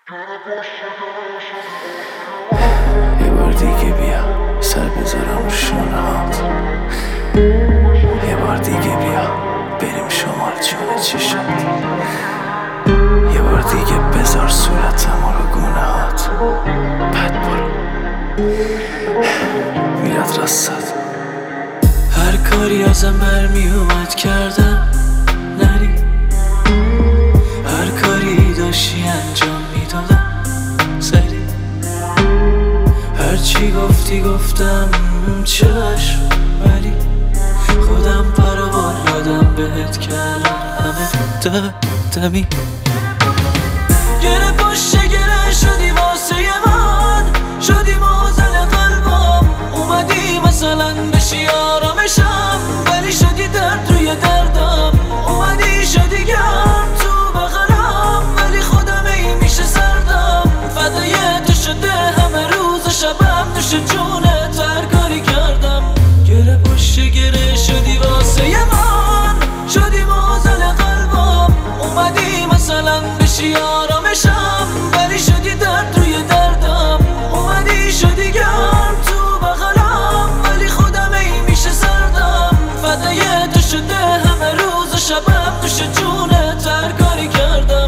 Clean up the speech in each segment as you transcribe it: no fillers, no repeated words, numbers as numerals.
یه بار دیگه بیا سر بذارم رو شونه هات، یه بار دیگه بیا بریم شمال جون چشات، یه بار دیگه بذار صورتم رو گونه هات، بعد برو میرد راستت. هر کاری ازم برمی اومد کردم نری، هر کاری داشتی انجام میدادم سری، هر چی گفتی گفتم چشم، ولی خودم پروار یادم بهت کردم همه دمی. گره پشت گره شدی واسه من، شدی مازن قلبم، اومدی مثلا بشی آرامشم، ولی شدی درد روی دردم، اومدی شدی گرم تو بغلم، ولی خودم ای میشه سردم، فدای تو شده همه روز شبم، نوش جونت هر کاری کردم. گره پشت گره شدی واسه من، شدی مازن قلبم، اومدی مثلا بشی آرامشم، ولی شدی درد روی دردم، اومدی شدی گرم تو بغلم، ولی خودم ای میشه سردم، فدای تو شده همه روز شبم، نوش جونت هر کاری کردم.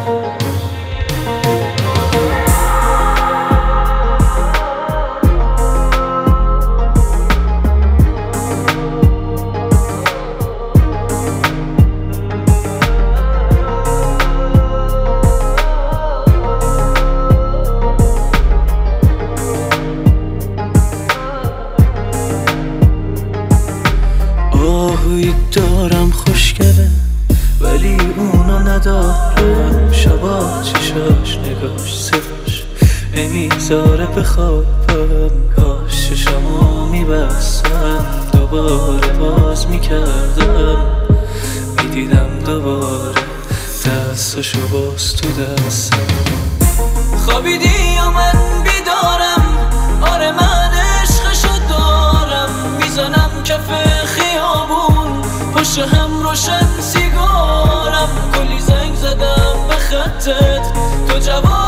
آهوی دارم خوشگله ولی اونو ندارم، شبا چشاش نگاش صفاش نمیذاره بخوابم، کاش چشمو میبستم دوباره باز میکردم، میدیدم دوباره دستاشو باز تو دستم. خوابیدی یا من بیدارم، آره من عشقشو دارم، میزنم کف خیابون پشت هم روشن سیگارم، کلی زنگ زدم به خطت تو جواب